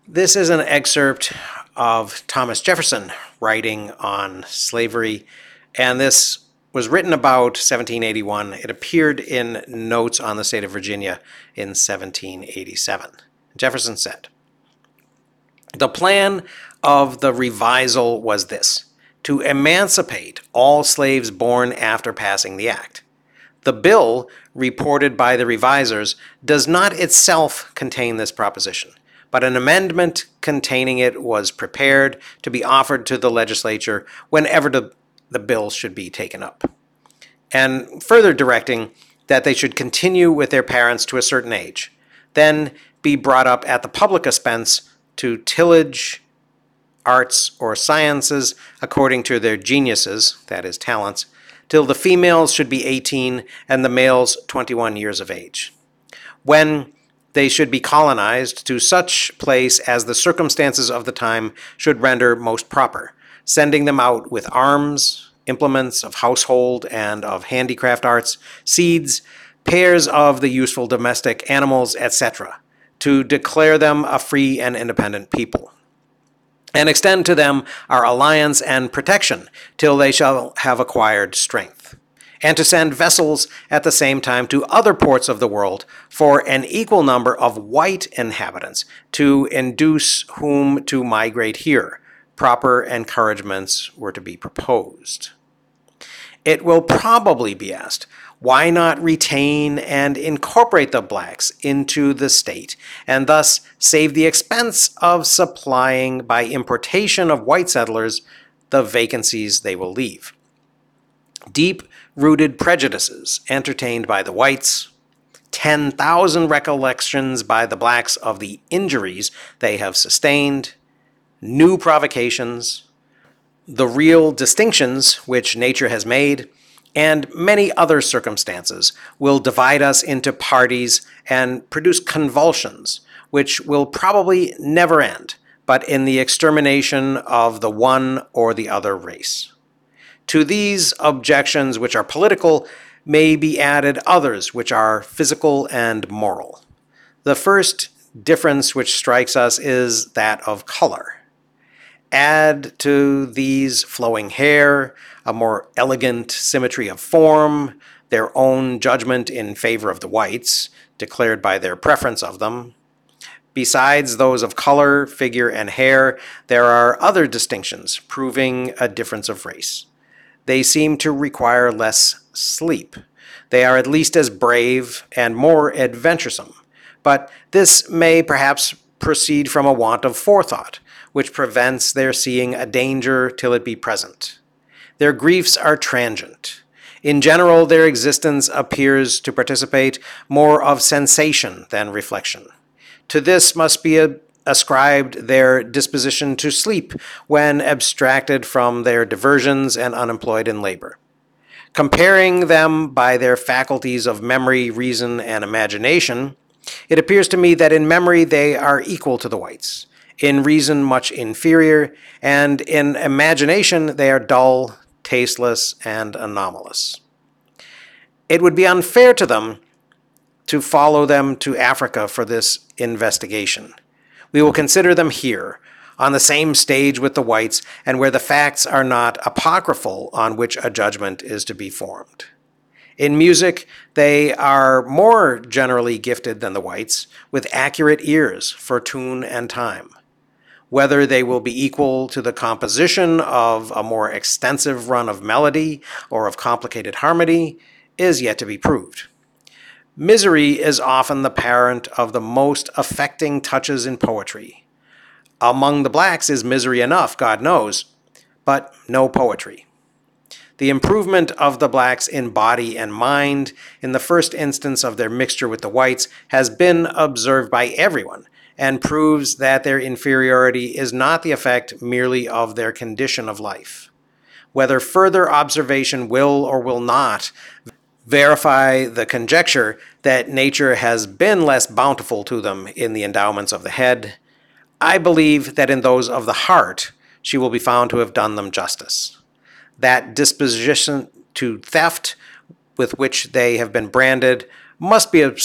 This is an excerpt of Thomas Jefferson writing on slavery, and this was written about 1781. It appeared in Notes on the State of Virginia in 1787. Jefferson said, "The plan of the revisal was this: to emancipate all slaves born after passing the act. The bill reported by the revisers does not itself contain this proposition, but an amendment containing it was prepared to be offered to the legislature whenever the bill should be taken up," and further directing that they should continue with their parents to a certain age, then be brought up at the public expense to tillage, arts, or sciences according to their geniuses, that is, talents, till the females should be 18 and the males 21 years of age, when they should be colonized to such place as the circumstances of the time should render most proper, sending them out with arms, implements of household and of handicraft arts, seeds, pairs of the useful domestic animals, etc., to declare them a free and independent people, and extend to them our alliance and protection till they shall have acquired strength, and to send vessels at the same time to other ports of the world for an equal number of white inhabitants, to induce whom to migrate here. Proper encouragements were to be proposed. It will probably be asked, why not retain and incorporate the blacks into the state, and thus save the expense of supplying by importation of white settlers the vacancies they will leave? Deep-rooted prejudices entertained by the whites, 10,000 recollections by the blacks of the injuries they have sustained, new provocations, the real distinctions which nature has made, and many other circumstances will divide us into parties and produce convulsions, which will probably never end, but in the extermination of the one or the other race. To these objections, which are political, may be added others which are physical and moral. The first difference which strikes us is that of color. Add to these flowing hair, a more elegant symmetry of form, their own judgment in favor of the whites, declared by their preference of them. Besides those of color, figure, and hair, there are other distinctions proving a difference of race. They seem to require less sleep. They are at least as brave and more adventuresome, but this may perhaps proceed from a want of forethought, which prevents their seeing a danger till it be present. Their griefs are transient. In general, their existence appears to participate more of sensation than reflection. To this must be ascribed their disposition to sleep when abstracted from their diversions and unemployed in labor. Comparing them by their faculties of memory, reason, and imagination, it appears to me that in memory they are equal to the whites, in reason much inferior, and in imagination they are dull, tasteless, and anomalous. It would be unfair to them to follow them to Africa for this investigation. We will consider them here, on the same stage with the whites, and where the facts are not apocryphal on which a judgment is to be formed. In music, they are more generally gifted than the whites, with accurate ears for tune and time. Whether they will be equal to the composition of a more extensive run of melody or of complicated harmony is yet to be proved. Misery is often the parent of the most affecting touches in poetry. Among the blacks is misery enough, God knows, but no poetry. The improvement of the blacks in body and mind, in the first instance of their mixture with the whites, has been observed by everyone, and proves that their inferiority is not the effect merely of their condition of life. Whether further observation will or will not verify the conjecture that nature has been less bountiful to them in the endowments of the head, I believe that in those of the heart she will be found to have done them justice. That disposition to theft with which they have been branded must be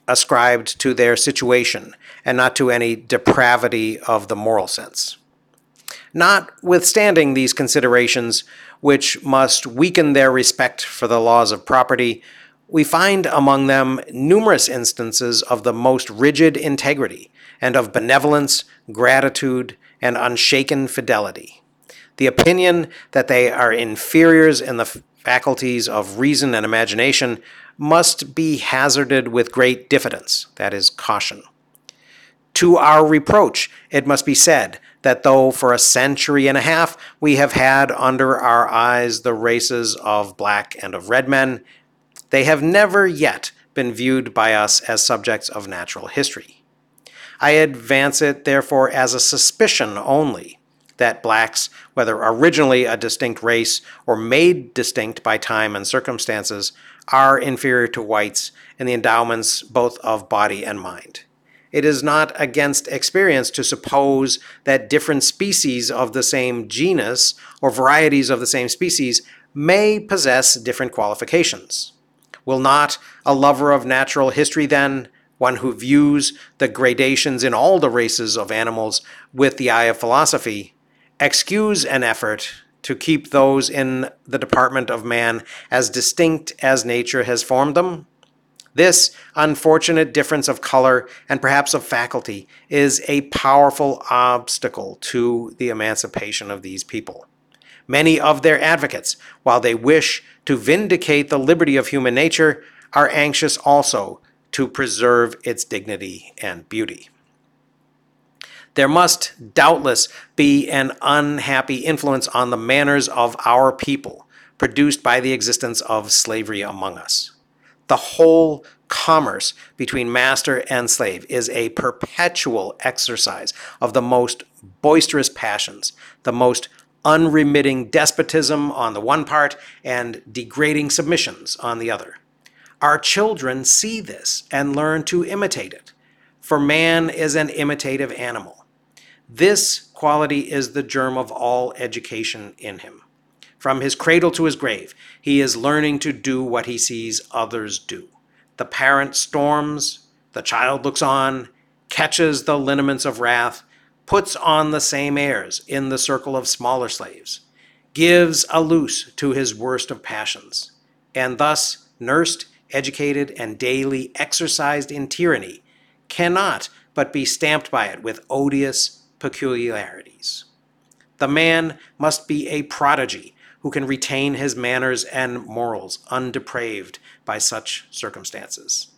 ascribed to their situation and not to any depravity of the moral sense. Notwithstanding these considerations, which must weaken their respect for the laws of property, we find among them numerous instances of the most rigid integrity and of benevolence, gratitude, and unshaken fidelity. The opinion that they are inferiors in the faculties of reason and imagination must be hazarded with great diffidence, that is, caution. To our reproach, it must be said that though for a century and a half we have had under our eyes the races of black and of red men, they have never yet been viewed by us as subjects of natural history. I advance it, therefore, as a suspicion only that blacks, whether originally a distinct race or made distinct by time and circumstances, are inferior to whites in the endowments both of body and mind. It is not against experience to suppose that different species of the same genus or varieties of the same species may possess different qualifications. Will not a lover of natural history, then, one who views the gradations in all the races of animals with the eye of philosophy, excuse an effort to keep those in the department of man as distinct as nature has formed them? This unfortunate difference of color and perhaps of faculty is a powerful obstacle to the emancipation of these people. Many of their advocates, while they wish to vindicate the liberty of human nature, are anxious also to preserve its dignity and beauty. There must doubtless be an unhappy influence on the manners of our people produced by the existence of slavery among us. The whole commerce between master and slave is a perpetual exercise of the most boisterous passions, the most unremitting despotism on the one part and degrading submissions on the other. Our children see this and learn to imitate it, for man is an imitative animal. This quality is the germ of all education in him. From his cradle to his grave, he is learning to do what he sees others do. The parent storms, the child looks on, catches the lineaments of wrath, puts on the same airs in the circle of smaller slaves, gives a loose to his worst of passions, and thus nursed, educated, and daily exercised in tyranny, cannot but be stamped by it with odious peculiarities. The man must be a prodigy who can retain his manners and morals undepraved by such circumstances.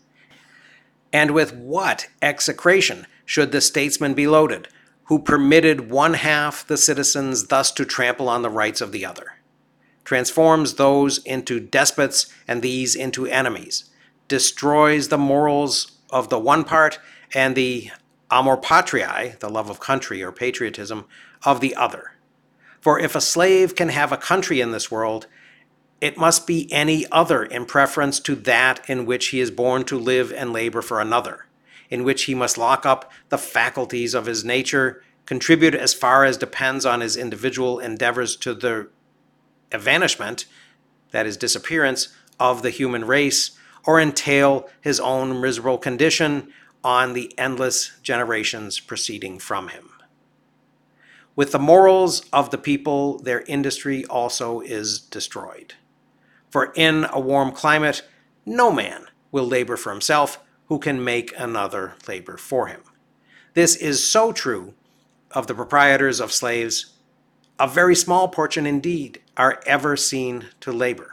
And with what execration should the statesman be loaded, who permitted one half the citizens thus to trample on the rights of the other, transforms those into despots and these into enemies, destroys the morals of the one part and the amor patriae, the love of country or patriotism, of the other. For if a slave can have a country in this world, it must be any other in preference to that in which he is born to live and labor for another, in which he must lock up the faculties of his nature, contribute as far as depends on his individual endeavors to the evanishment, that is, disappearance, of the human race, or entail his own miserable condition on the endless generations proceeding from him. With the morals of the people, their industry also is destroyed. For in a warm climate, no man will labor for himself who can make another labor for him. This is so true of the proprietors of slaves. A very small portion indeed are ever seen to labor.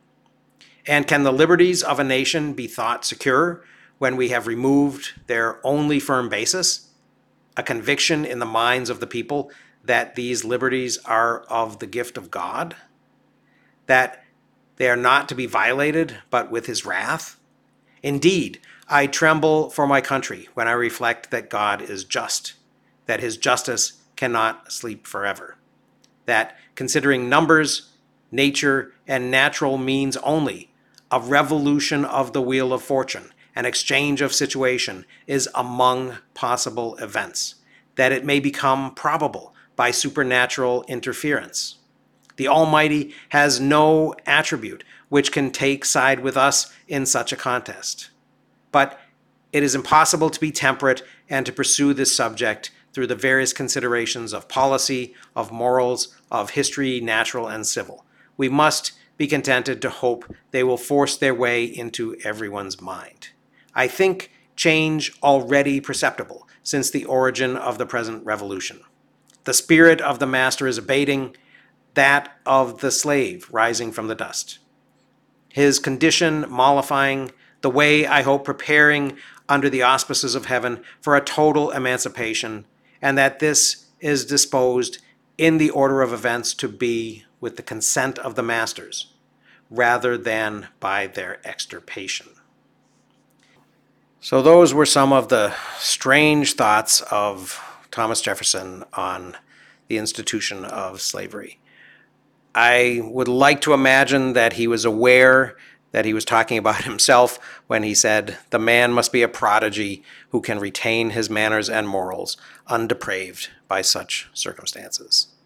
And can the liberties of a nation be thought secure when we have removed their only firm basis, a conviction in the minds of the people that these liberties are of the gift of God, that they are not to be violated but with his wrath? Indeed, I tremble for my country when I reflect that God is just, that his justice cannot sleep forever, that, considering numbers, nature, and natural means only, a revolution of the wheel of fortune, an exchange of situation, is among possible events, that it may become probable by supernatural interference. The Almighty has no attribute which can take side with us in such a contest. But It is impossible to be temperate and to pursue this subject through the various considerations of policy, of morals, of history, natural and civil. We must be contented to hope they will force their way into everyone's mind. I think change already perceptible since the origin of the present revolution. The spirit of the master is abating, that of the slave rising from the dust. His condition mollifying, the way, I hope, preparing under the auspices of heaven for a total emancipation, and that this is disposed in the order of events to be with the consent of the masters, rather than by their extirpation. So those were some of the strange thoughts of Thomas Jefferson on the institution of slavery. I would like to imagine that he was aware that he was talking about himself when he said, "The man must be a prodigy who can retain his manners and morals undepraved by such circumstances."